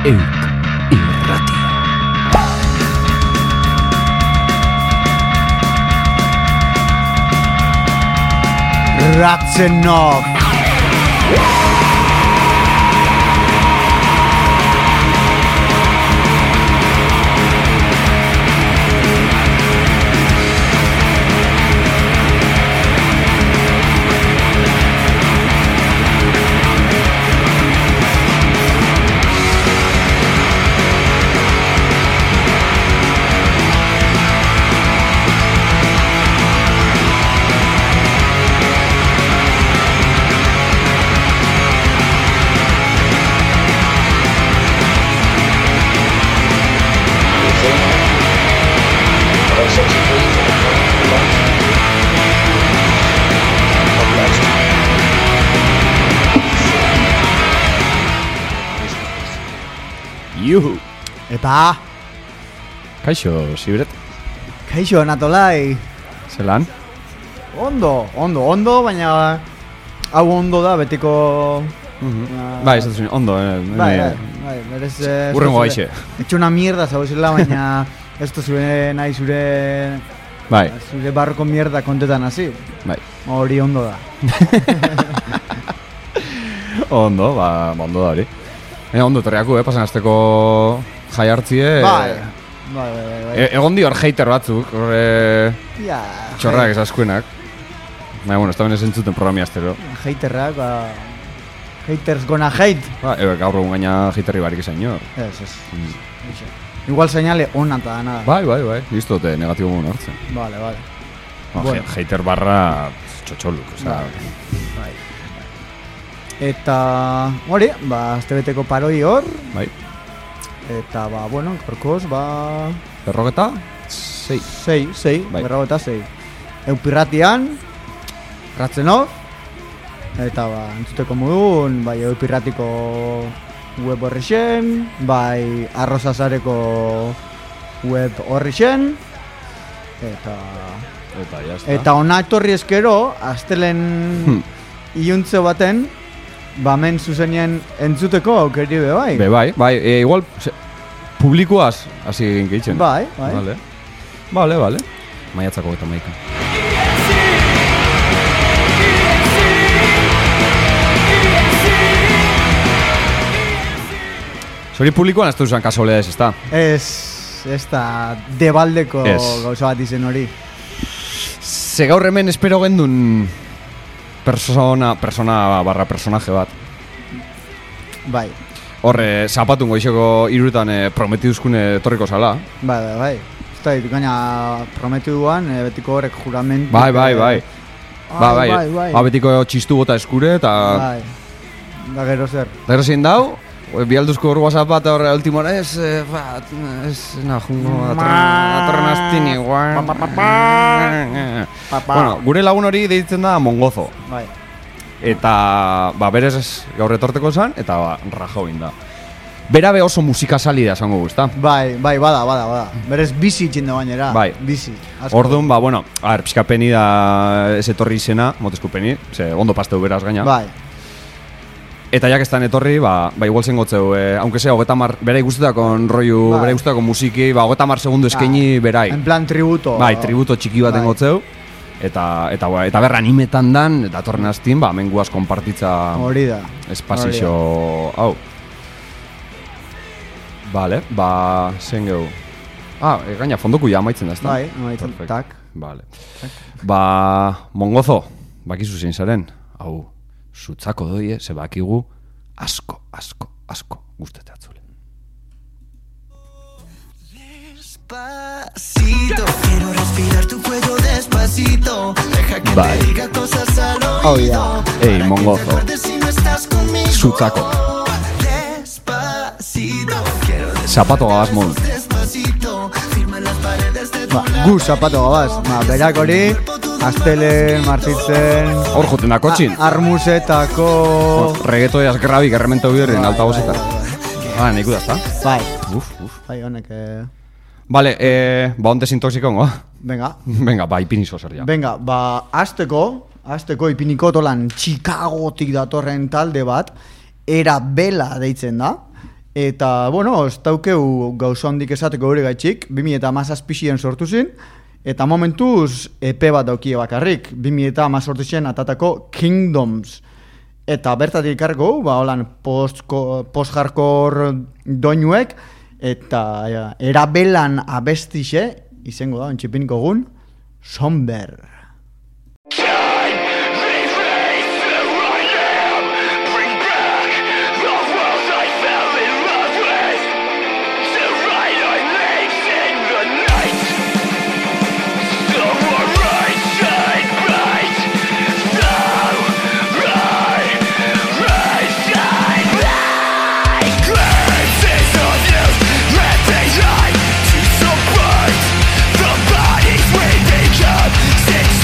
Euk irratia. Ratzenov. Juhu. Epa, Kaixo, Sibret. kaixo Anatolai. Zelan? Ondo, baina hau ondo da betiko... Bai, ez dut ondo. Bai, berez... Urrengo gaixe. Etxo una mierda zauzela, baina ez da zure nahi zure... Bai. Zure barroko mierda kontetan hasi. Bai. Hori ondo da. Ondo, ondo da hori. Ondo torriaku, pasan azteko jai hartzie. Bai. Egon di hor hater batzuk, hor Ja, txorrak esaskuenak. Baina, bueno, ez da benez entzuten programi astero. haterrak, haters gonna hate. Gaur egun gaina haterri barik izan hor. Ez. Igual señale ona eta nada. Bai, listote negatibo mun hartzen. Vale. Bueno. Hater barra txotxoluk, oza. Bai. Eta hori, astebeteko paroi hor. Bai. Eta gorkoz, Berrogeta? 6. Bai. Berrogeta 6. Eupirratian, Ratzenov. Eta entzuteko modun, Eupirratiko web horri xen, Arrozazareko web horri xen. Eta ona etorri eskero, astelen iuntze baten, men zuzenien entzuteko aukeri be bai. Bai, igual publikoaz hasi egin geitzen. Bai. Vale. Maiatzako eta maika. Zori publikoan ez duzan kasolea ez da? Ez da debaldeko gauza bat izen hori. Ze gaur hemen espero gendun persona barra personaje bat. Bai. Horre, zapatun goizeko iruretan prometiduzkune torriko zala. Bai. Ez da, gaina prometiduan, betiko horrek jurament... Bai. Betiko txistu bota eskure eta... Bai. Da gero zer. Da gero zein dau, bialduzko hor WhatsApp bat horre ultimora atorren astini. Bueno, gure lagun hori deitzen da Mongozo. Bai. Eta, berez gaur etorteko zan, eta rajo da. Berabe oso musika salida esango guzta. Bai, bada. Berez bizi itxin da bainera. Bai. Bizi. Orduan, pixka peni da ez etorri izena, motezku peni, ze ondo pasteu beraz gaina. Bai. Eta jak estan etorri, igual zengotzeu, aunque sea, 30, bera ikustetakon rollu, bera ikustetakon musiki, 30 segundu eskaini berai. En plan tributo. Bai, tributo txiki bat engotzeu. Eta berra animetan dan, eta torren hastin, menguaz konpartitza... Hori da. Espazixo... Hau. Vale, zen gehu. Gaina, fondoku ja amaitzen da, ez da? Bai, amaitzen, tak. Vale. Mongozo, bakizu zein zaren. Hau, zutzako doie, ze bakigu asko guztete atzule. Despacito, quiero respirar tu cuello despacito. Deja que te diga cosas al oído. Ei, Mongozo. Zutzako. Zapato gabaz mon. Gu zapato gabaz. Berak hori, astele martitzen. Hor joten da kotxin. Armusetako. Reggaetoiaz grabik erremento bihurren altabozetan. Nik udazta. Bai. Uf. Bai, honek... Vale, onte sintoxikongo. Venga, ipinizo zer ja. Venga, azteko ipiniko tolan Chicagotik datorren talde bat, Era Bela deitzen da, Eta, bueno, ez daukeu gauza hondik esateko gure gaitxik, 2017 sortu zin, eta momentuz EP bat daukie bakarrik, 2018 atatako Kingdoms. Eta bertatik ikarko, holan post-hardcore doinuek, eta erabelan abestixe, izango da, ontxipinko gun, Somber. Since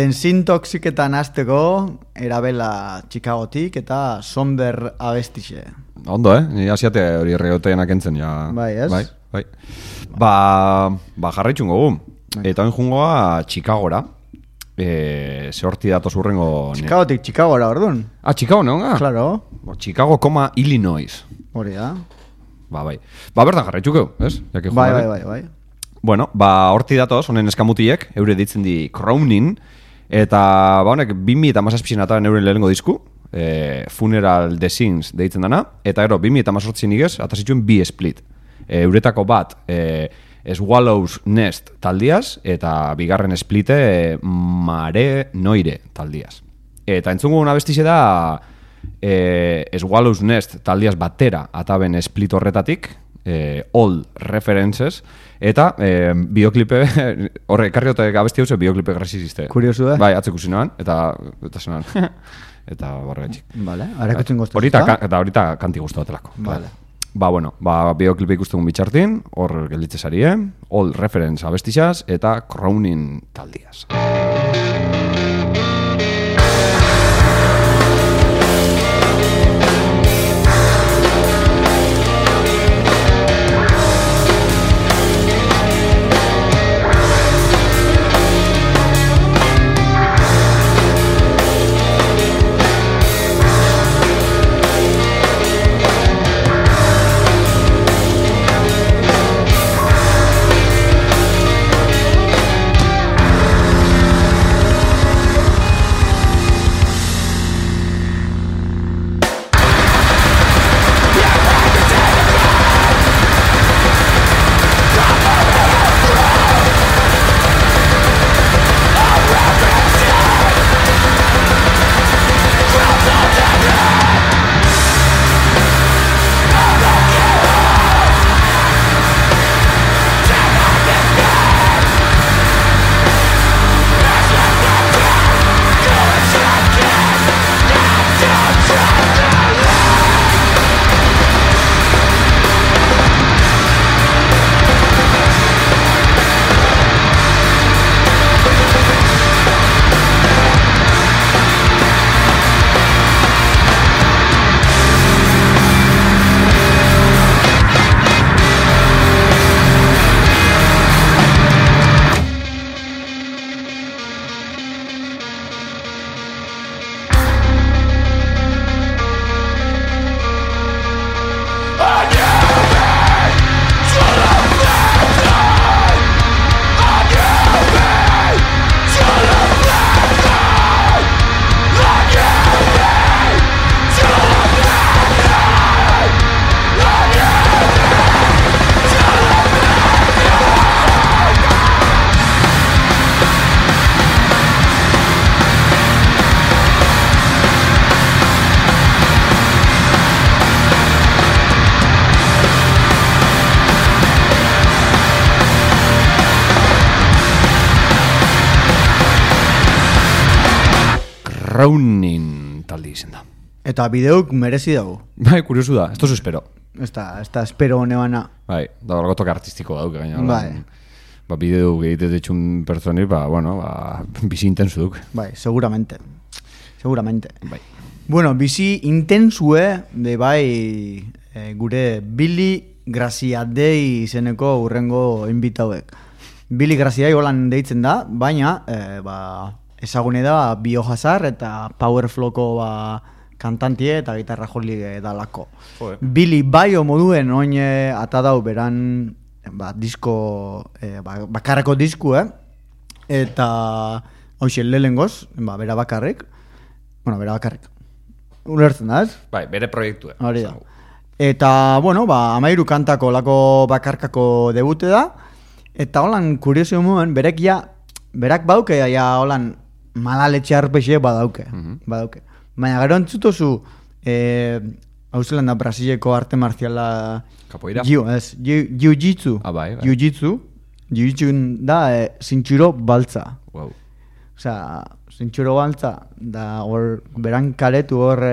Desintoxiketan azteko, erabela Chicagotik eta Somber abestixe. Ondo, Ni asiate hori erregoteanak entzen, ja. Bai, ez? Bai. Ba jarraitxun gogu. Eta oin jungoa Chicagora. Zehorti datoz urrengo... Chicagotik Chicagora, orduan? Chicago, neonga? Claro. Chicago, Illinois. Hori da. Bai. Bertan jarraitxuko, ez? Bai. Bueno, horti datoz, honen eskamutiek, eure ditzen di Crownin, eta honek 2017 ataren euren lehenengo disku, Funeral The Sins deitzen dana, eta 2018 nigez, atazituen bi split. Euretako bat, Swallows Nest taldiaz, eta bigarren splite Mare Noire taldiaz. Eta entzungu una bestize da Swallows Nest taldiaz batera ataben split horretatik, All References, eta bioklipe horre, karriotek abesti hauze bioklipe grasiziste. Kuriosu da? Bai, atzeko zinoan, eta zenan eta barra etxik. Vale, harakutun goztu. Eta horita kanti guztu batelako. Vale. Bioklipe ikusten bitxartin, hor gelditze sarie, All Reference abestixaz, eta Crownin taldiaz. Crownin taldi izen da. Eta bideuk merezi dago. Bai, kuriosu da, esto espero. Esta espero honebana. Bai, da horregotok artistiko dauk gaina. Bai. Bideu gehite detxun pertsoni, bizi intensu duk. Bai, seguramente. Bai. Bueno, bizi intensue de bai gure Billy Graziadei izeneko urrengo invitauek. Billy Graziadei holan deitzen da, baina ezagune da Biohazard eta Powerflowko kantantie eta gitarra joli dalako. Billy Baio moduen oin atadau beran disko, bakarreko disku, eta hoxe lehengoz, bera bakarrik. Ulertzen da, ez? Bai, bere proiektu. Hori da. Eta, 13 kantako lako bakarkako debute da, eta holan kuriosio muen, berak bauke, holan malaletxe arpexe badauke. Baina gero entzutozu, hau zelan da Brasileko arte marziala... Capoeira? Jiu-jitsu. Bai. Jiu-jitsu da zintxuro baltza. Wow. Osea, zintxuro baltza, da hor, beran karetu hor...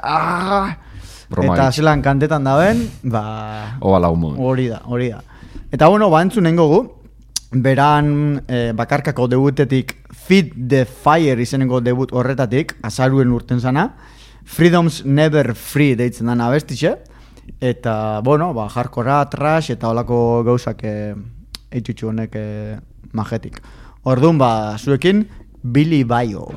Eta zelan kantetan daben, Oba lagun modu. Hori da. Eta entzun nengo gu, beran bakarkako debutetik Feed the Fire izeneko debut horretatik, azaruen urten zana, Freedom's Never Free deitzen dana abestixe, eta, bueno, hardcora, trash, eta holako gauzak eitxutxu honek majetik. Orduan, zuekin, Billy Bayo.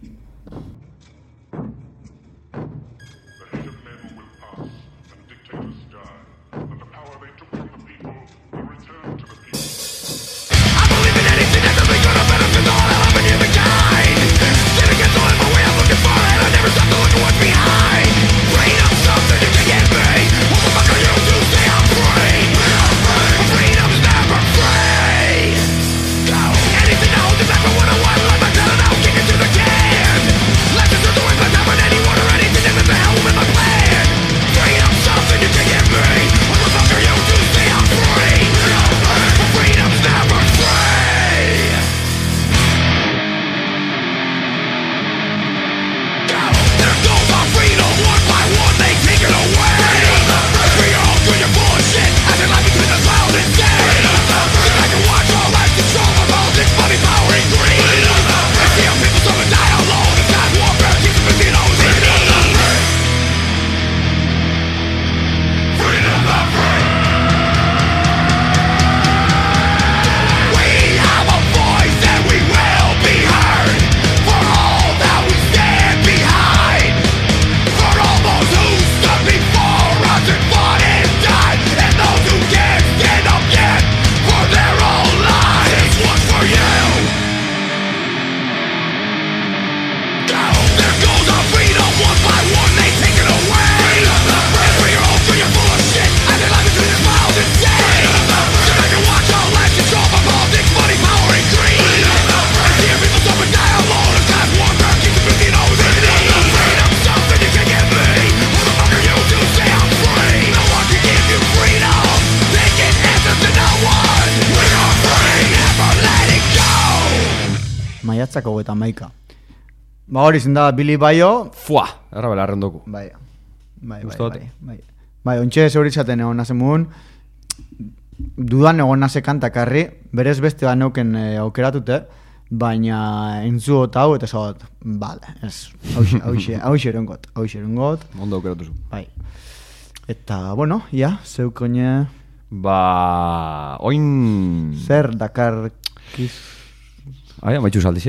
Maiatzako eta maika. Hori zinda Billy Bayo. Fua, errabela arrendoku. Bai, ontxe zeuritzaten egon nazemun, dudan egon naze kantakarri, berez beste bat neuken aukeratute, baina entzuot hau, eta zot, bale, ez, hauxe erongot. Ondo aukeratu zu. Bai. Eta, bueno, ja, zeukoine... Oin... Zer dakarkiz... Aia, maitxu saldiz,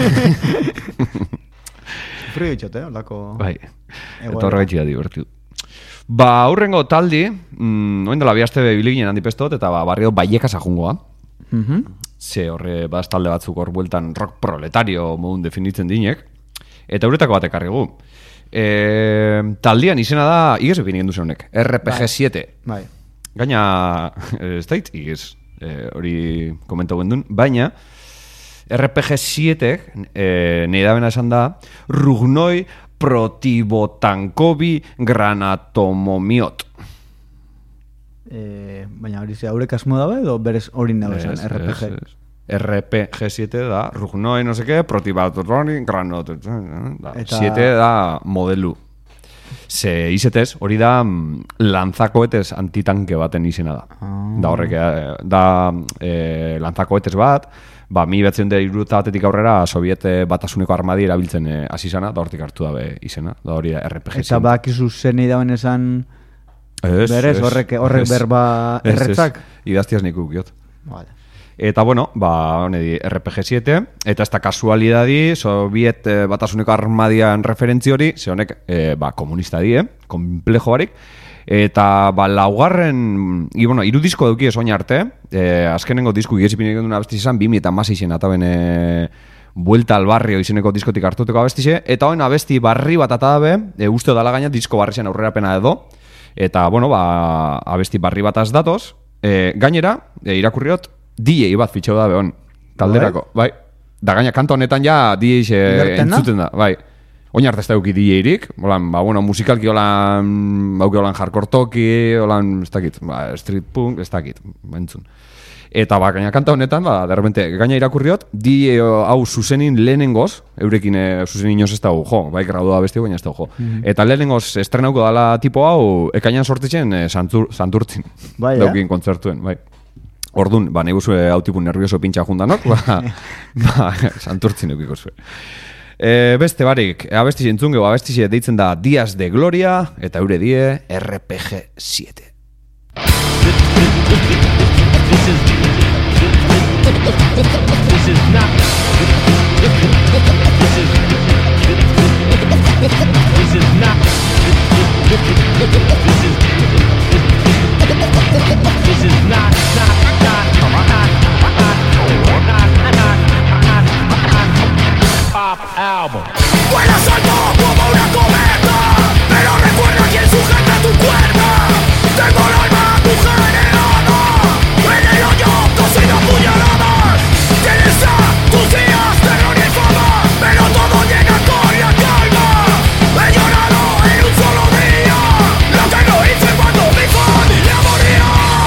Frio itxote, lako... Bai, eta horregaitxia divertidu. Aurrengo taldi, oin dela bihazte biliginen handipestot, eta barrio Vallecas ajungoa. Ze horre badaz talde batzuk hor bueltan rock proletario modun definitzen dinek. Eta euretako batek argigu. Taldian izena da, igez epin egin duzen honek, RPG 7. Bai. Gaina, ez dait, igez, hori komentau gendun, baina... RPG 7, nahi da bena esan da, Rugnoi Protibotankobi Granatomomiot. Baina hori ze haurek asmo dabe, edo berez hori nabe esan, RPG? RPG 7 da, Rugnoi no seke, Protibotankobi Granatomomiot. 7 da modelu. Ze izetez, hori da lanzakoetez antitanke baten izena da. Da horrek, da lanzakoetez bat, 1960 aurrera Soviet batasuneko armadi erabiltzen hasi zana, da hortik hartu dabe izena, da hori da RPG. Eta bakizu zenei dauen esan berez, horrek berba erretzak? Idaztiaz nik ukiot. Vale. Eta bueno, honedi RPG 7, eta ez da kasualidadi Soviet batasuneko armadian referentzi hori, ze honek komunista di, komplejo barik. Eta laugarren, iru disko duki ez oin arte, azkenengo disku giesipin egin duna abestiz izan, 2016 eta ben Buelta al Barrio izeneko diskotik hartuteko abestize, eta oin abesti barri bat atadabe, uste dala gaina disko barri zen aurrera pena edo, eta bueno, abesti barri bat az datoz, gainera, irakurriot, DJ bat fitxeu da behon, talderako, bai. Da gaina kanto honetan ja DJ entzuten da, bai. Oin arte ez da euki DJ-rik, musikalki holan hardcore toki, holan, ez dakit, street punk, ez dakit, entzun. Eta gaina kanta honetan, derrepente, gaina irakurriot, DJ hau zuzenin lehenengoz, eurekin zuzenin inoz ez dago, bai, gradu da besti, baina ez dago, Eta lehenengoz estrenauko dala tipo hau, ekainan sortitzen santurtzin, daukin kontzertuen, bai. Ordun, nahi guzue hau tipun nervioso pintxa jundanok, santurtzin eukiko zuen. Beste barik, abestiz entzungeu, abestiz deitzen da Días de Gloria, eta eure die RPG 7. This is not. This is not. Pop album. Vuela salto como una cometa, pero recuerda quién sujeta tu cuerda. Tengo el alma agujereada, en el hoyo cosido puñaladas. Tienes a tus días de gloria y fama, pero todo llega con la calma. He llorado en un solo día lo que no hice cuando mi familia moría.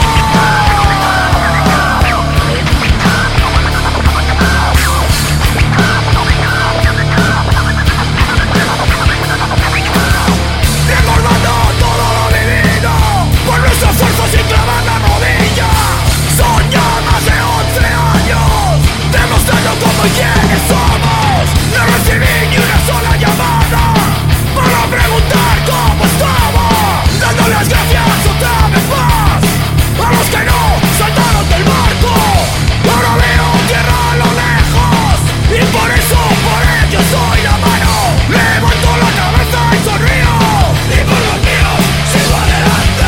Recordando todo lo vivido, por nuestro esfuerzo sin clavar la rodilla. Son ya más de 11 años, demostrando cómo y quiénes somos. No recibí ni una sola llamada para preguntar cómo estaba, dando las gracias otra vez más a los que no saltaron del barco. Ahora veo tierra a lo lejos y por eso, por ello soy la mano. Levanto la cabeza y sonrío, y por los míos sigo adelante.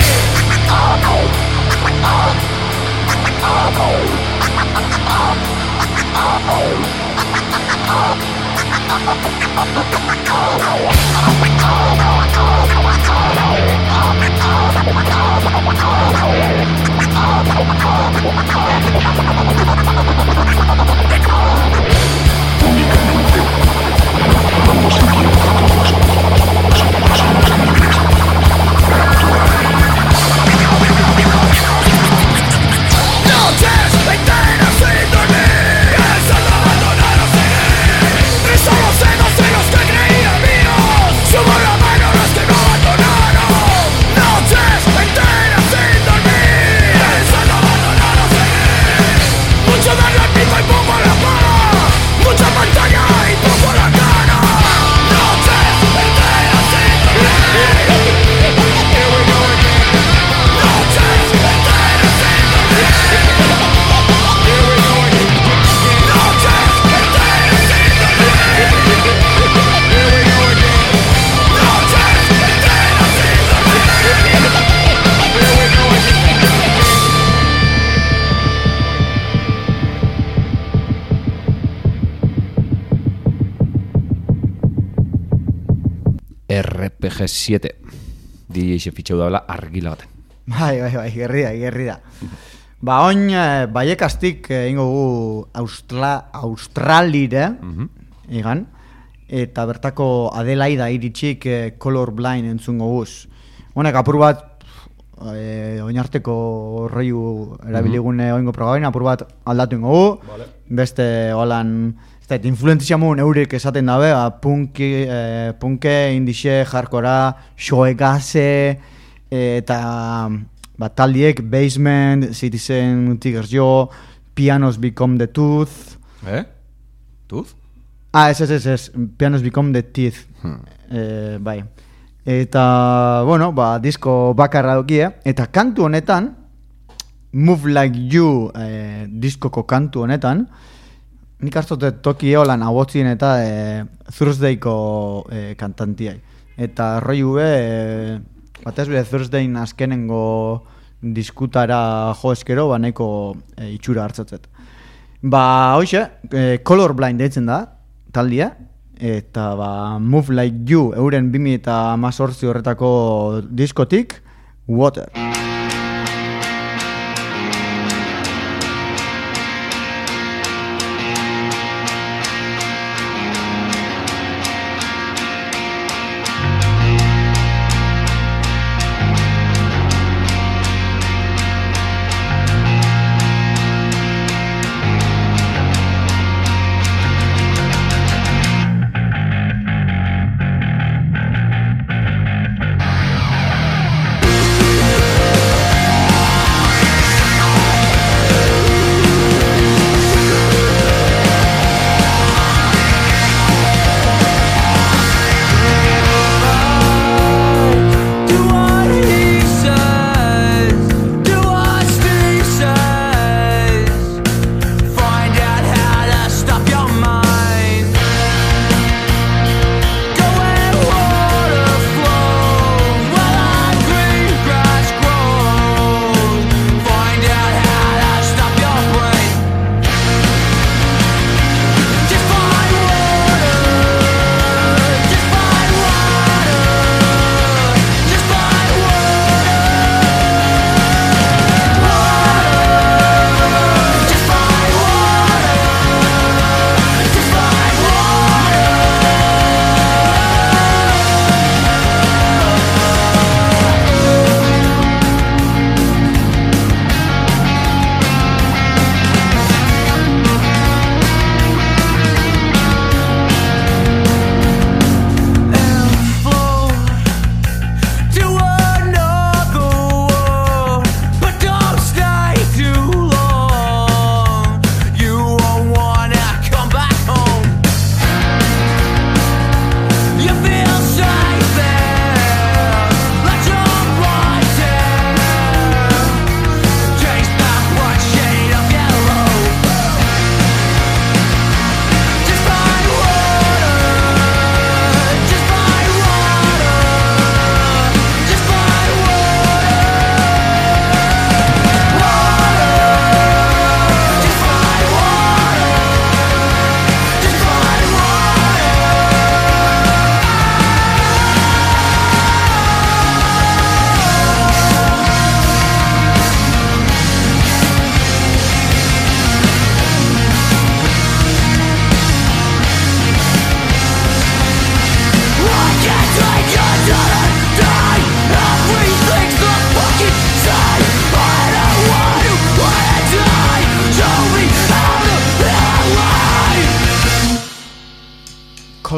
Noches enteras sin dormir, pensando abandonar o seguir. Rizo los dedos de los que creían míos, subo la mano a los que no abandonaron. Noches enteras sin dormir, pensando abandonar o seguir. Mucho darle al pico y poco a la pala, mucha pantalla y poco a la cara. Noches enteras sin dormir. Noches enteras sin dormir. RPG 7. DJ fitxeu daula argila baten. Bai, gerri da. Ba, oin, baiekastik ingo gu Australire, igan, eta bertako Adelaida iritsik Colorblind entzungo guz. Honek apur bat, oinarteko horreiu erabiligune oingo programin, apur bat aldatu ingo gu, beste holan, influentzia mun eurek esaten dabe, punke, indixe, jarkora, shoegaze, eta taldiek Basement, Citizen, Tigers Jaw, Pianos Become the Tooth. Tooth? Ez, Pianos Become the Teeth. Bai. Eta, bueno, disko bakarra dokie, eta kantu honetan, Move Like You diskoko kantu honetan, nik hartzote toki eolan abotzien eta Thursdayko kantantiai. Eta roi batez bide Thursdayn azkenengo diskutara jo eskero, nahiko itxura hartzatzet. Hoxe, Colorblind deitzen da, taldia, eta Move Like You, euren 2018 horretako diskotik, Water.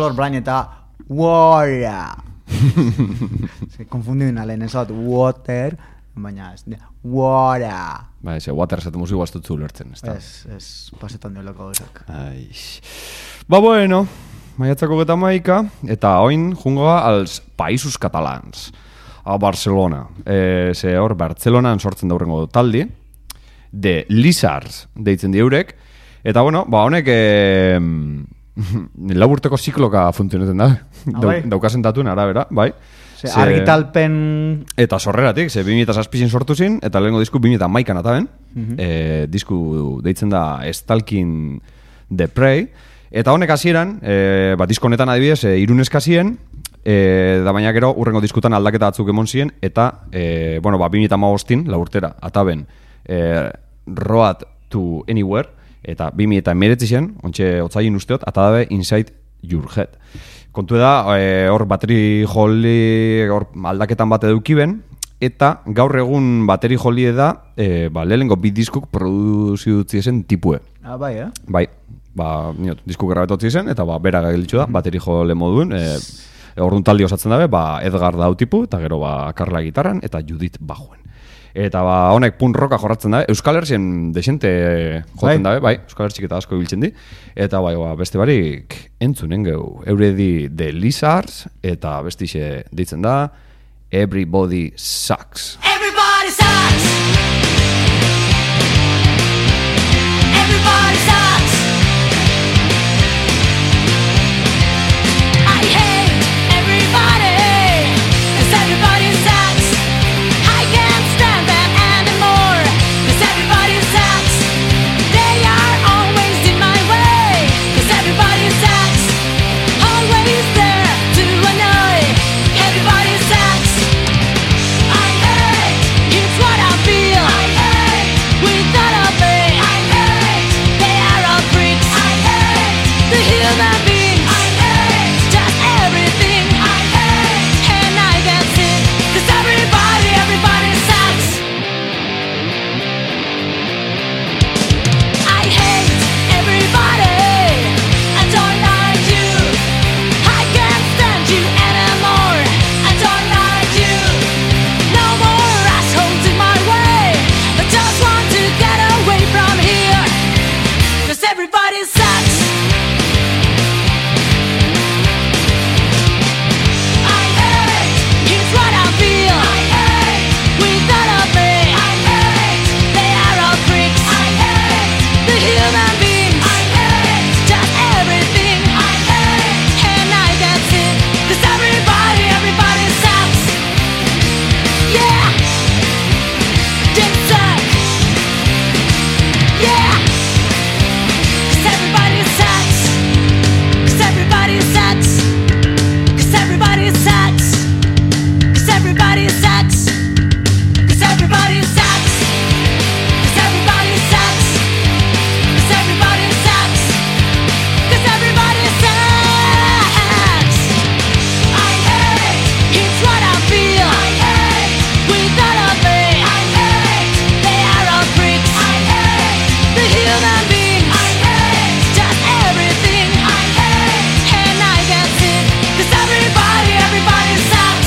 Color Blind eta Water. Se konfundidu nalen esat Water, baina ez Water. Ba, ese water esatu musu guaztutzu ulertzen, ez da? Ez, pasetan diolako gauzak. Ba, bueno, maiatzako geta maika, eta oin jungoa als Països Catalans, a Barcelona. Ze hor, Barcelonan sortzen daurrengo taldi, de Lizards deitzen diurek, eta bueno, ba, honek lau urteko zikloka funtzionetzen da, daukazen datuen arabera, bai? Argitalpen... Eta sorreratik, ze 2006 sortu zin, eta lehenko disku 2011an ataben. Disku deitzen da Stalking the Prey. Eta honek hasieran, disko honetan adibidez, iruneska zien, da baina gero urrengo diskutan aldaketa batzuk emon ziren, eta, 2015 la urtera, ataben, Road to Anywhere, eta 2019 zen, ontxe otzaien usteot, eta dabe Inside Your Head. Kontu da, hor bateri joli aldaketan bat edukiben, eta gaur egun bateri joli da, lehenengo bit diskuk produziutzi esen tipue. Bai, Bai, diskuk grabetotzi zen, eta bera gagilitxu da, bateri jole moduen, orduan taldi osatzen dabe, Edgar dau tipu, eta gero Karla gitarran, eta Judith bajuen. Eta honek punk rocka jorratzen dabe, Euskal Herrien desente jotzen dabe, bai, Euskal Herrik eta asko ibiltzen di. Eta beste barik entzunen geu, euredi The Lizards, eta bestixe deitzen da Everybody Sucks. Everybody sucks. Everybody sucks. I hate everybody, 'cause everybody sucks. I can't stand them anymore, 'cause everybody sucks. They are always in my way, 'cause everybody sucks. Always there to annoy. Everybody sucks. I hate, it's what I feel. I hate, without a me. I hate, they are all freaks. I hate, the human beings. I hate, just everything. I hate, and I can't sit, 'cause everybody sucks. I hate everybody. I don't like you. I can't stand you anymore. I don't like you. No more assholes in my way. I just want to get away from here, 'cause everybody sucks. I hate, it's what I feel. I hate, without a me. I hate, they are all freaks. I hate, the human beings. I hate, just everything. I hate, and I can't sit, 'cause everybody sucks. Yeah, they suck. Yeah, 'cause everybody sucks. 'Cause everybody sucks. 'Cause everybody sucks. 'Cause everybody sucks. 'Cause everybody sucks. 'Cause everybody sucks. 'Cause everybody sucks. 'Cause everybody sucks. I hate, it's what I feel. I hate, without a me. I hate, they are all freaks. I hate, the human beings. I hate, just everything. I hate, and I can't sit, 'cause everybody sucks.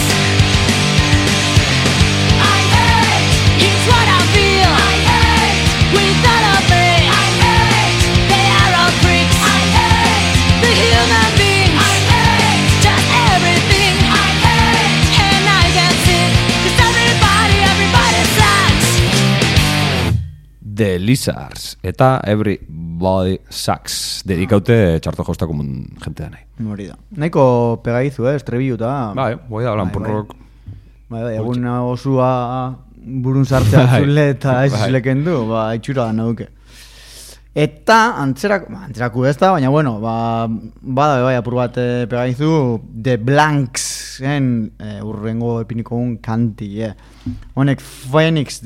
I hate, it's what I feel. I hate, without a me. I hate, they are all freaks. I hate, the human beings. I hate, just everything. I hate, and I can't sit, 'cause everybody sucks. The Lizards, eta Everybody Sucks. Dedikaute txarto jostako jentea nahi. Hori da. Nahiko pegaizu, estrebiuta. Bai, boi da, lan punk rock. Bai, egun osua burun sartzea zule eta ez zileken du, itxura nauke. Eta antzeraku ez da, baina bueno, bada apur bat pegaizu The Blanks, urrengo epiniko un kanti, honek Phoenix,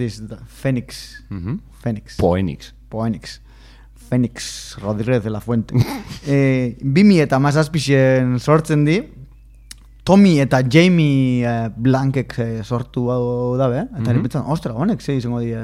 Phoenix Rodríguez de la Fuente. 2017 sortzen di, Tommy eta Jamie Blankek sortu dabe, eta nipetzen, ostra, honek ze izango di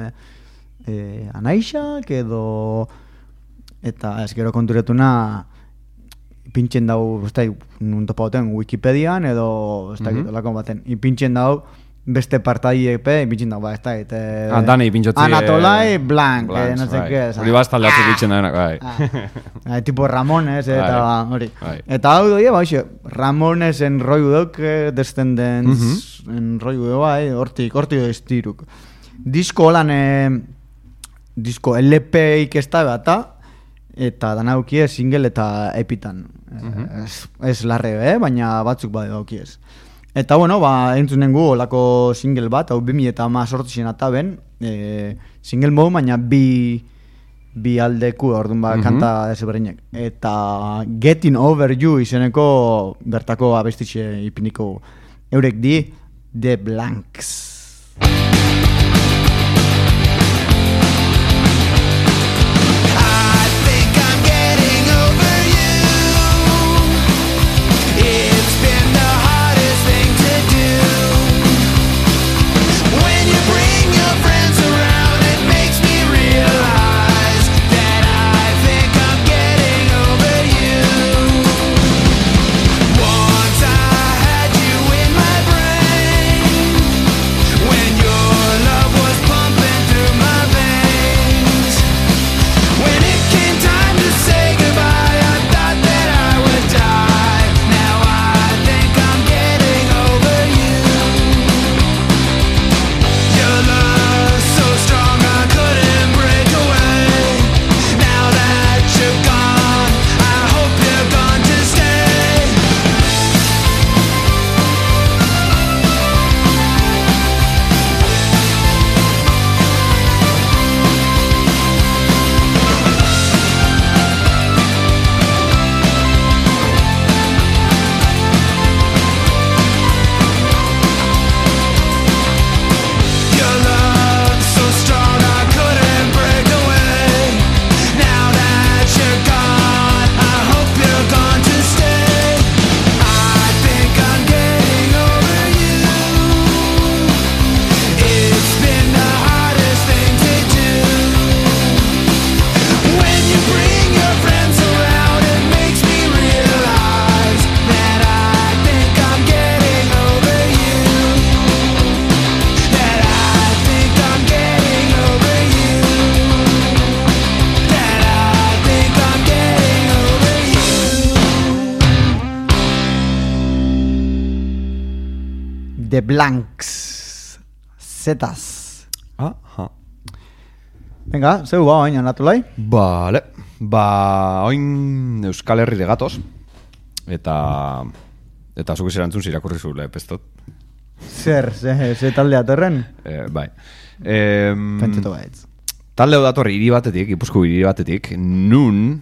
Anaixak edo, eta ez gero konturetuna ipintzen dau, ez da, nun topauten Wikipedian edo, ez da, olako baten, ipintzen dau, beste partaiepe, ipintzen dau, ez da, Dani ipintzotzi... Anatolai Blanc, no sé qué. Hori bastalde atzuk ipintzen da, bai. Tipo Ramones, eta hori. Eta hau doia, Ramonesen roiu dauk, Descendents, roiu dauk, hortik estiruk. Disko holan, disko LP-ik ez da bata, eta danaukie single eta epitan. Ez larre, baina batzuk bai daukiez. Eta bueno, entzunen gu olako single bat, hau 2018 ataben, single modu, baina bi aldeku, orduan kanta desberdinak. Eta Getting Over You izeneko bertako abestitxe ipiniko eurek di The Blanks. The Blanks. Zetas. Aha. Venga, zeu oin anatolai? Vale. Oin Euskal Herri gatoz. Eta zuk erantzun zirakurri zule, pestot. Zer talde atorren? Bai. Pentseto baitz. Talde datorri hiri batetik, Gipuzko hiri batetik, nun,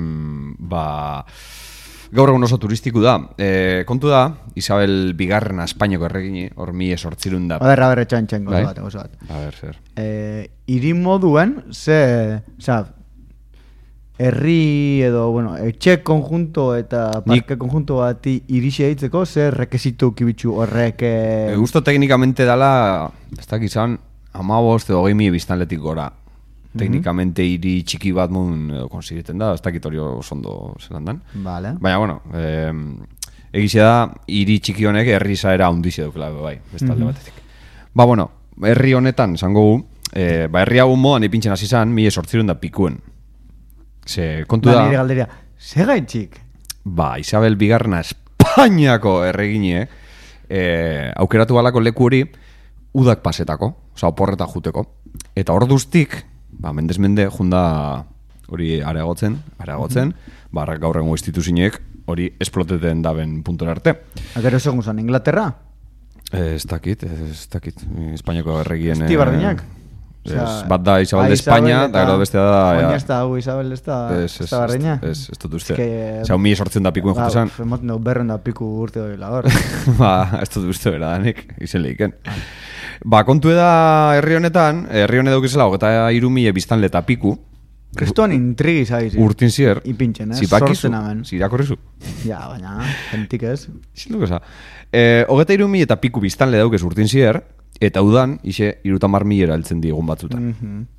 gaur egun oso turistiku da. Kontu da, Isabel Bigarrena Espainiako erregini, hor 1800 da. A ber, etxan, gozo bat. A ber, zer. Hiri moduen, herri edo, etxe konjunto eta parke konjunto bati irixe ditzeko, zer requisitu kibitxu horrek... Gusto teknikamente dala, ez dakizan, 15 edo 20.000 biztanletik gora. Teknikamente hiri txiki bat mun konsireten da, ez dakit hori osondo zelan dan. Vale. Baina, egizia da, hiri txiki honek herri zaera hundizi dukela, bai, bestalde batetik. Herri honetan, esango gu, herri hau modan ipintzen hasi zan, 1800 da pikuen. Kontu da... Nire galderia, segaitxik? Isabel Bigarrena Espainiako erregine, aukeratu balako leku hori, udak pasetako, oporreta juteko. Eta orduztik, mendez mende, junda hori areagotzen, gaur egun instituzinek hori esploteten daben puntora arte. Gero segun zan, Inglaterra? Ez dakit, Espainiako erregien... Esti bardinak? Bat da Isabel de España, da gero bestea da... Oina ez da, Isabel ez da bardina? Ez dut uste. Zau, 1800 da pikuen jutu zan. Emoten dugu berren da piku urte hori lagor. Ez dut uste bera danik, izen lehiken. Kontu da herri honetan, herri honetan dukizela, 23.000 biztanle eta piku. Kristoan intrigi zaiz. Urtin zier. Ipintzen, Zipakizu, zirakorrizu. Ja, baina, gentik ez. Zinduk eza. 23.000 eta piku biztanle daukez urtin zier, eta udan, ixe, 30.000 altzen digun batzutan.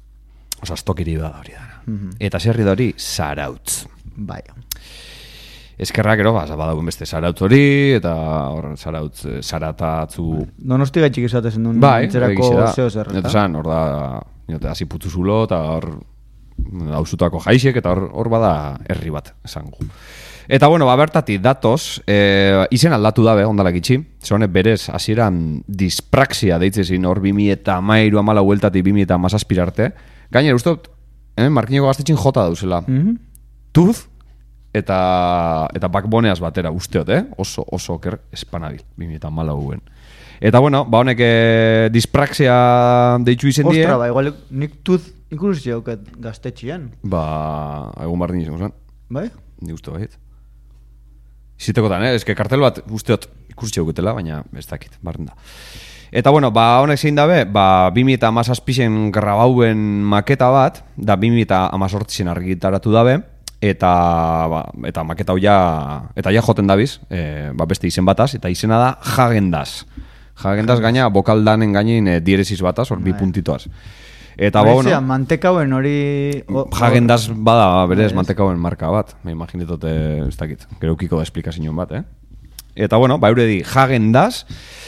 Osa, stokiri da hori dana. Eta zerri da hori, Zarautz. Bai. eskerrak ero, badauen beste zarautz hori, eta hor zaratatzu... Donosti gaitxik esatezen duen, entzerako zeo zer. Eta zan, hor da, hasi putuzulo, eta hor hausutako jaixek, eta hor bada herri bat, esango. Eta bueno, bertatik datoz, izen aldatu dabe, ondalak itxi, zone berez, hasieran dispraxia deitzezin, hor 2013 amala hueltatik 2017 arte. Gainera, ustot, Markineko Gaztetxin jota dauzela. Tuz, eta backboneaz batera, usteot, oso oker espanabil, 2014 Eta bueno, honek dispraxia deitzu izen die. Ostra, igual nik tuz ikusi hauket gaztetxian. Egun bardin izan zen. Bai? Ni uste baiet. Izitekotan, eske kartel bat usteot ikusi hauketela, baina ez dakit, bardin da. Eta bueno, honek zein dabe, 2017 grabauen maketa bat, da 2018 argitaratu dabe, eta maketa hau ja joten dabiz, beste izen bataz, eta izena da Häagen-Dazs. Häagen-Dazs gaina, bokaldanen gainin dieresis bataz, hor 2 puntitoaz. Eta bueno, mantekauen hori... Häagen-Dazs bada berez mantekauen marka bat, me imaginetote, ez dakit, gero ukiko da esplikazioen bat, Eta bueno, euredi Häagen-Dazs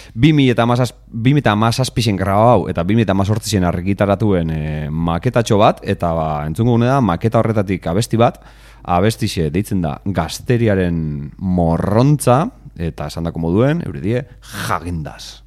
2017 grabau eta 2018 argitaratuen maketatxo bat, eta entzungo gune da maketa horretatik abesti bat, abestixe deitzen da Gazteriaren morrontza, eta esan dako moduen, euredie Häagen-Dazs.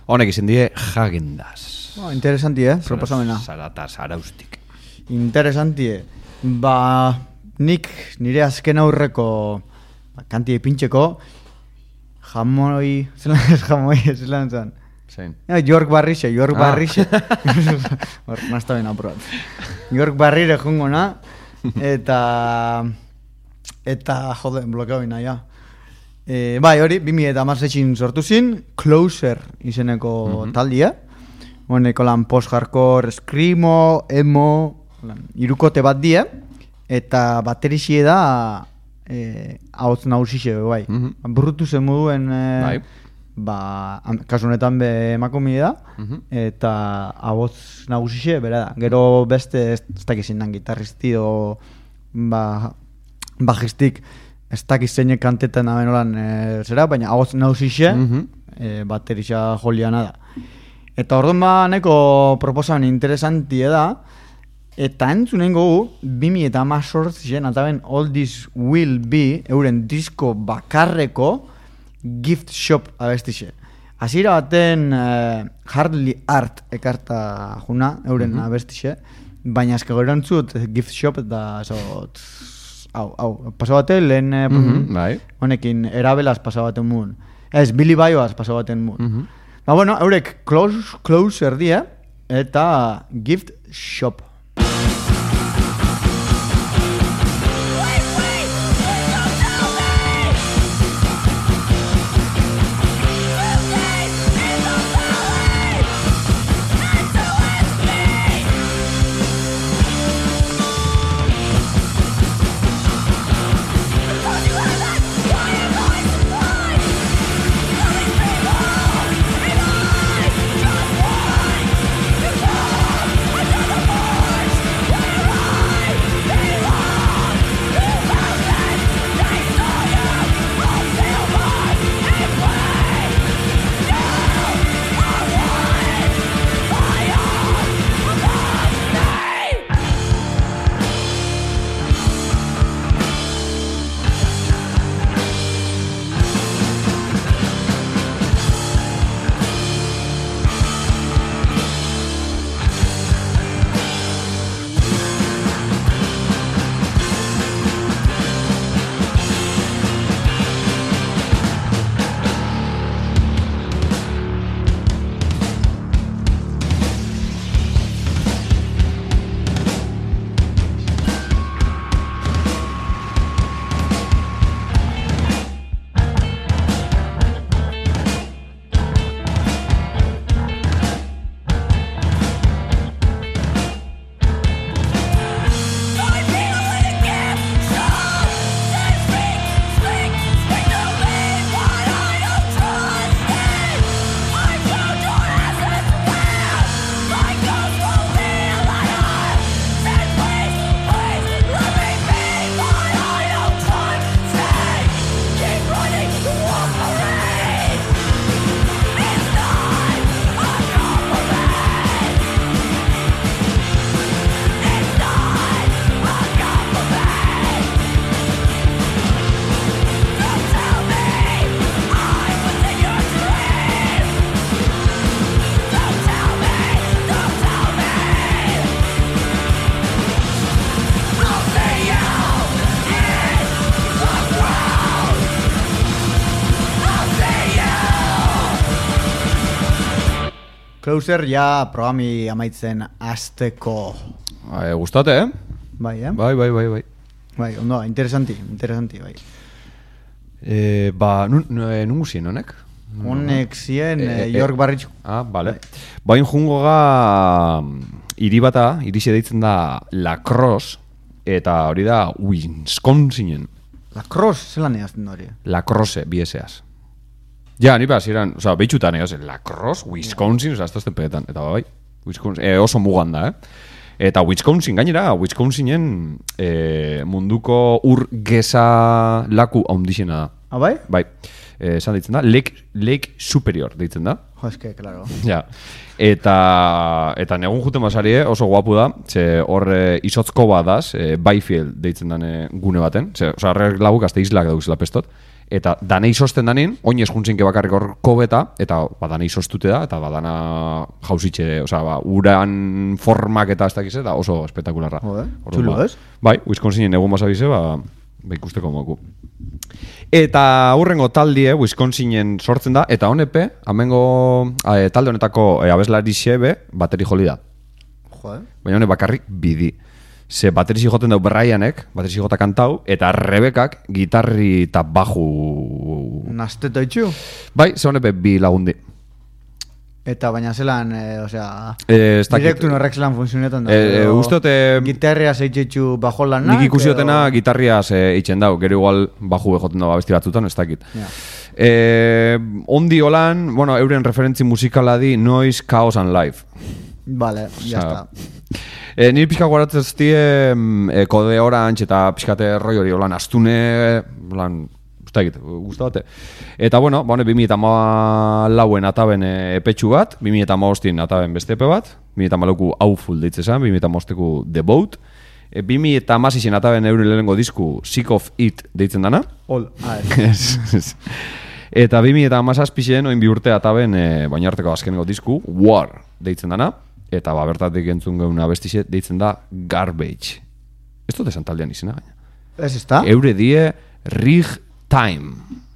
Honek izan die Häagen-Dazs. Interesanti, proposamena. Zarata zaraustik. Interesanti, ba, nik nire azken aurreko kanti pintxeko zelan zan. Zein? York Barrixe. Hor, nazta ben apurat. York Barrire jungona, eta jode, blokeo bina, ja. Bai, hori, 2016 sortu zin, Closer izeneko taldia. Honeko lan post-hardcore, screamo, emo, irukote bat die, eta baterixie da ahotz nagusixe, bai. Brutu zen moduen, kasu honetan be emakumide da, eta ahotz nagusixe, bera da. Gero beste ez dakizin dan gitarristi o bajistik, ez dakiz zeinek kantetan abenolan zera, baina ahotz nagusixe, baterixa joliana da. Eta orduan neko proposamen interesantie da, eta entzunen gogu, 2018 ataben All This Will Be, euren disko bakarreko Gift Shop abestixe. Hasiera baten Hardly Art ekarta juna, euren abestixe, baina eske gero entzut Gift Shop eta pasabate lehen honekin erabelaz pasabaten mun. Ez, Billy Baioaz pasabaten mun. Ba, bueno, eurek Closer die eta Gift Shop. Closer ja programi amaitzen azteko. Gustate, Bai, Bai. Bai, ondo, interesanti, bai. Nungu zien honek? Honek zien York Barrich. Bale. Bain jungo ga irixe deitzen da Lacrosse, eta hori da Wisconsinen. Lacrosse, zelan egazten hori? Lacrosse, bieseaz. Ja, ni ziren, behitxutan egaz, Lacrosse, Wisconsin, ez tozten pegetan, eta bai, Wisconsin, oso mugan da, Eta Wisconsin, gainera, Wisconsinen munduko ur geza laku haundixena da. Bai? Bai. Esan deitzen da, Lake Superior deitzen da. Jo, eske, claro. Ja. Eta negun juten basari oso guapu da, ze hor izotzko badaz, Byfield deitzen den gune baten, ze, harrek laguk azte islak dauzela pestot, Eta danei sosten danin, oinez juntzinke bakarrik horko beta, eta danei sostute da, eta dana jausitxe, uran formak eta ez dakiz, eta oso espetakularra. Txulo, ez? Bai, Wisconsinen egun basabize, ikusteko moku. Eta hurrengo taldie Wisconsinen sortzen da, eta honepe, amengo talde honetako abeslari xebe bateri joli da. Baina hone bakarrik bidi. Ze baterizi joten dau Brianek, baterizi jota kantau, eta Rebekak gitarri eta baju... Nasteta itxu? Bai, ze honepe bi lagundi. Eta baina zelan, direktu norrek zelan funtzionetan da. Usteote... Gitarria zeitxetxu bajo lanak? Nik ikusiotena gitarria eitzen dau, gero igual baju joten dau abesti batzutan, ez dakit. Ondi holan, euren referentzi musikala di Noise, Chaos and Life. Vale, ya está. Nire pixka guaratzen ztie kode orantz eta pixkate roi hori holan astune, guztabate. Eta bueno, 2014 ataben epetxu bat, 2015 ataben beste epe bat, 2014ku Awful deitzezan, 2015ku The Boat, 2016 ataben euren lehenengo disku Sick of It deitzen dana. Eta 2017 oin bi urte ataben baina arteko azkeneko disku War deitzen dana. Eta bertatik entzun geuna bestixe deitzen da Garbage. Ez dut esan taldean izena gaina. Ez ezta? Eure die Rig Time.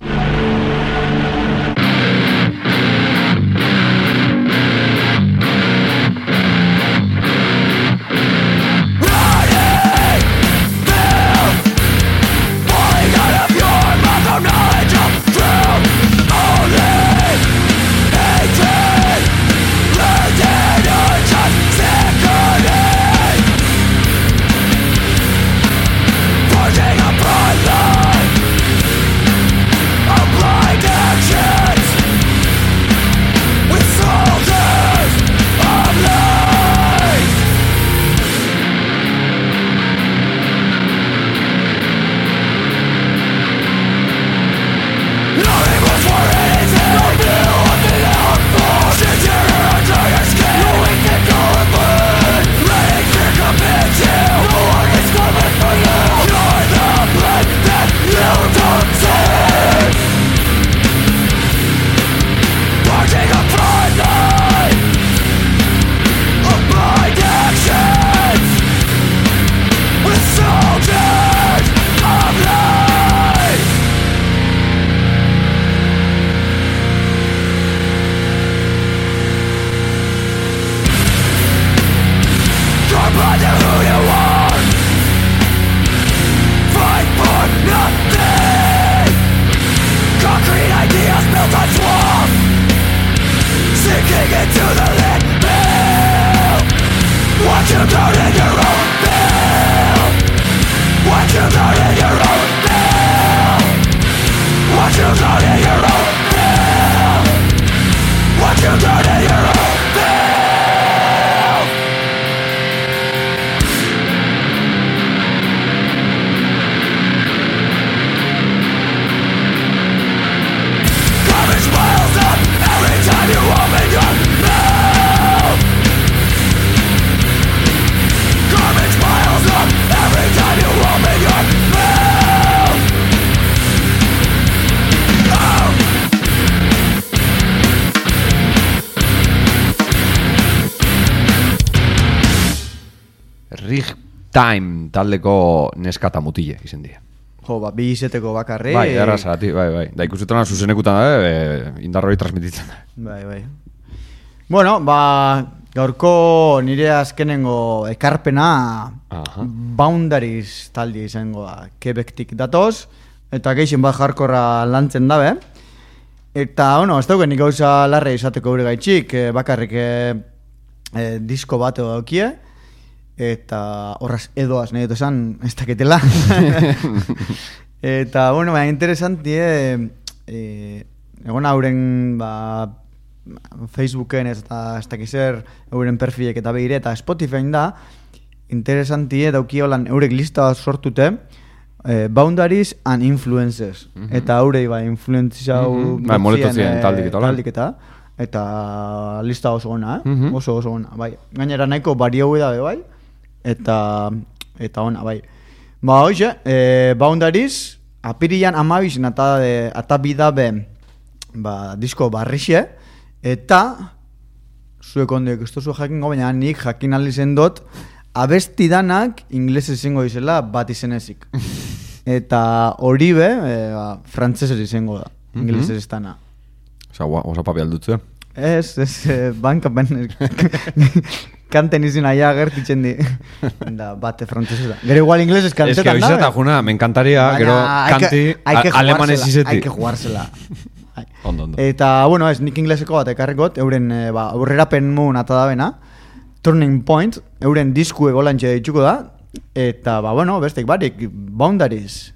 Time taldeko neskata mutile izen die. Bi izeteko bakarri. Bai, errazati, bai. Da ikusetona zuzenekutan da, indarroi transmititzen da. Bai. Bueno, gaurko nire azkenengo ekarpena Boundaries taldi izango da. Quebectik datoz, eta geixen bat jarkorra lantzen dabe. Eta, ez dauken nik gauza larre izateko gure gaitxik, bakarrik disko bat daukie. Eta horraz edoaz nahi dut esan ez daketela. Eta, interesanti egon hauren Facebooken ez dakizer euren perfilek eta behire eta Spotify da interesanti dauki holan eurek lista sortute Boundaries and Influences eta haurei influenzau taldik eta lista oso gona oso gona, bai. Gainera nahiko bariau da bai. Eta ona, bai. Hoxe, Boundaries apirilan 12 ata bidabe disko barrixe, eta zuek ondiek ez duzu jakingo, baina nik jakin alizen dut, abesti danak inglesez izango dizela bat izenezik. Eta hori be, frantzesez izango da, inglesez ez dana. Osa papi aldutzu, Ez, bankapen kanten izin aia gertitzen di. Da, bate frantzesez da. Gero igual inglesez kantetan da. Ez que oizeta, juna, me encantaría, gero kanti alemanez izetik. Hay que jugársela. Ondo. Eta, bueno, nik ingleseko bat ekarrikot, euren aurrerapen mun ata da bena, Turning Point, euren disku egolantxe dituko da, eta, bueno, bestek barik, Boundaries.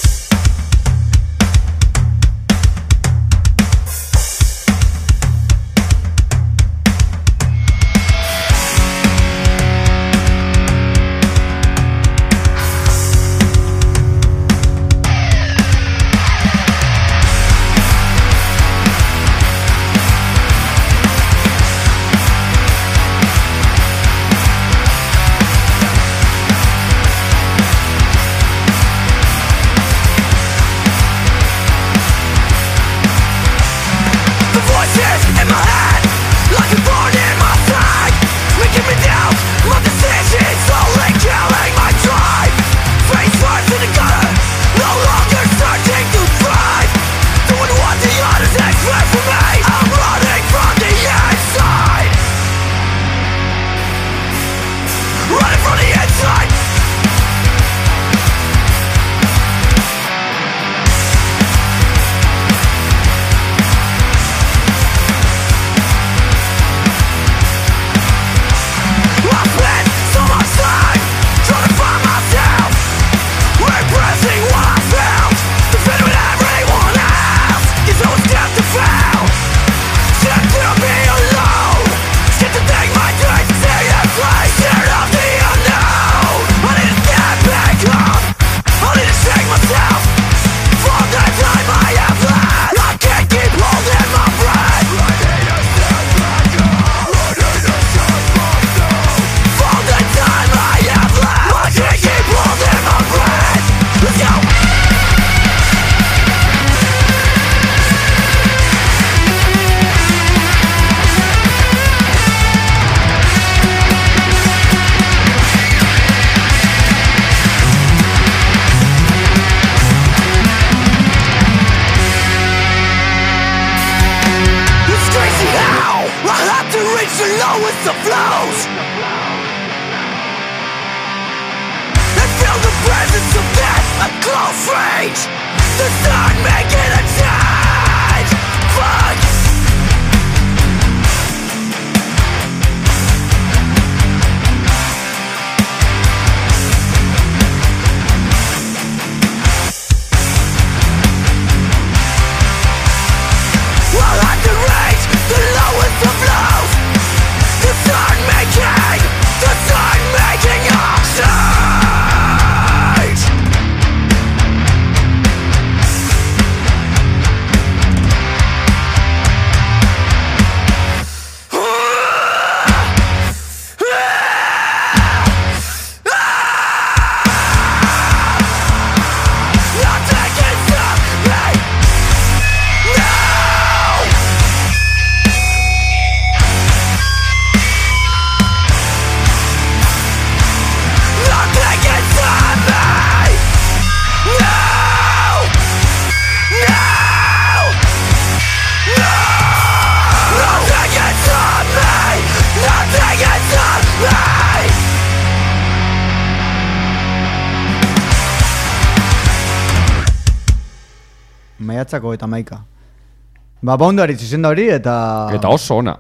Maiatzako eta maika. Boundaries izen da hori eta... Eta oso ona.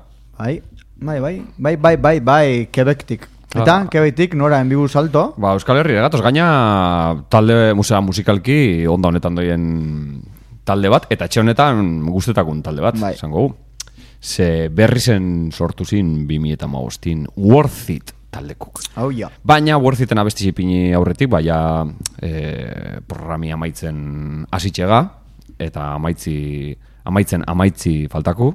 Bai, Quebectik. Eta, Quebectik nora enbigu salto. Euskal Herri egatoz, gaina talde musikalki onda honetan doien talde bat, eta etxe honetan guztetakun talde bat, esango gu. Ze berri zen sortu zin 2015 Worth It taldekuk. Baina Worth Iten abesti zipini aurretik, baina programi amaitzen hasitxega, eta amaitzi faltaku.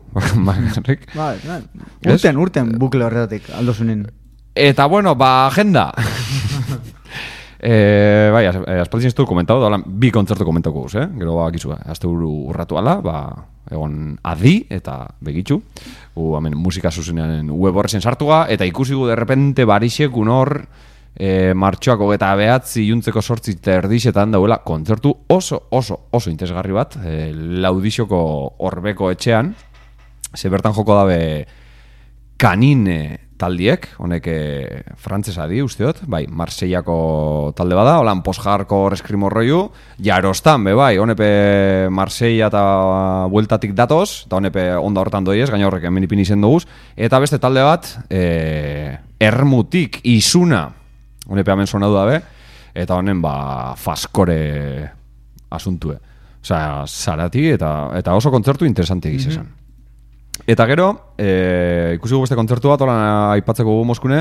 Urten bukle horretatik, aldo zunin. Eta bueno, agenda. Bai, aspaldi zineztu komentau, da bi kontzertu komentauko guz, Gero bakizu, azte urratu ala, egon adi eta begitxu. Hemen musika zuzenean web horrezen sartuga, eta ikusi gu derrepente barixek unor martxoak 29 iluntzeko 8 erdixetan dauela kontzertu oso interesgarri bat, Laudixoko Orbeko etxean, ze bertan joko dabe Kanine taldiek, honek frantzesa di, usteot, bai, Marseillako talde bada, holan post-hardcore eskrimo rollu, jarostan, bai, honepe Marseilla eta bueltatik datoz, eta honepe onda hortan doiez, gaina horrek hemen izen duguz, eta beste talde bat, Ermutik, Isuna, honepe hemen sonadu dabe, eta honen, faskore asuntue. Osea, zarati, eta oso kontzertu interesanti egizesan. Eta gero, ikusi gu beste kontzertu bat, holan aipatzeko gu Moskune,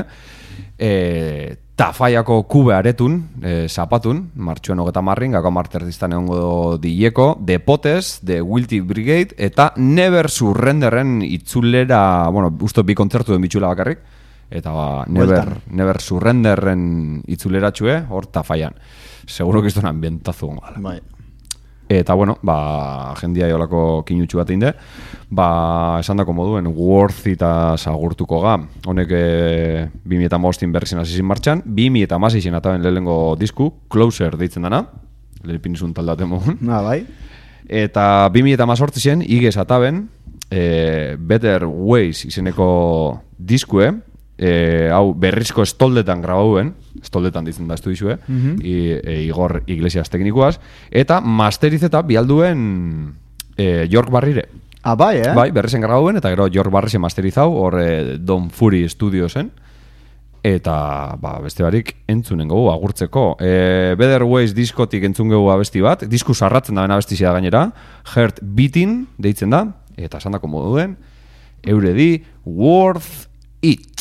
Tafaiako kube aretun, zapatun, martxoen 30, gako marterdiztan egongo dileko, The Potes, The Guilty Brigade, eta Never Surrenderren itzulera, usto bi kontzertu den bitxula bakarrik, eta Never Surrenderren itzuleratxue, hor Tafaian. Seguro que esto es un ambientazo. Bai. Eta, jendia jolako kinutxu bat inde, esan dako moduen, Worth eta sagurtuko ga. Honek 2015 berrizien azizin martxan, 2016 ataben lehengo disku, Closer deitzen dana, lehenpinizun taldaten mogun. Bai. Eta 2018 igez ataben, Better Ways izeneko diskue, hau berrizko estoldetan grabauen, estoldetan ditzen da estudizue, Igor Iglesias teknikoaz, eta masterizeta bialduen York Barrire. Bai, Bai, berrizen grabauen, eta gero York Barrize masterizau, hor Don Fury Studiosen, eta beste barik entzunen gogu agurtzeko. Better Ways diskotik entzun gogu abesti bat, disku sarratzen da abestizia da gainera, Heart Beating deitzen da, eta esan dako moduen, euredi Worth It.